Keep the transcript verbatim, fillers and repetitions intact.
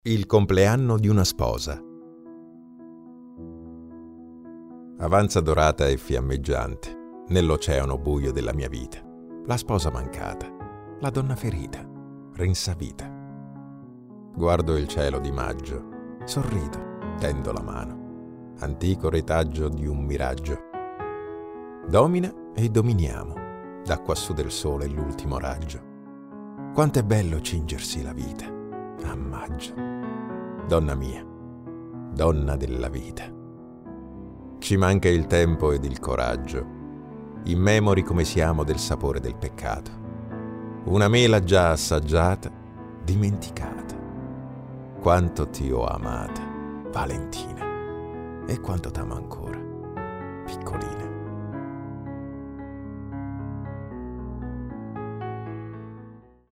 Il compleanno di una sposa. Avanza dorata e fiammeggiante nell'oceano buio della mia vita, la sposa mancata, la donna ferita, rinsavita. Guardo il cielo di maggio, sorrido, tendo la mano, antico retaggio di un miraggio. Domina e dominiamo, da quassù del sole l'ultimo raggio. Quanto è bello cingersi la vita a maggio. Donna mia, donna della vita. Ci manca il tempo ed il coraggio, immemori come siamo del sapore del peccato. Una mela già assaggiata, dimenticata. Quanto ti ho amata, Valentina, e quanto t'amo ancora, piccolina.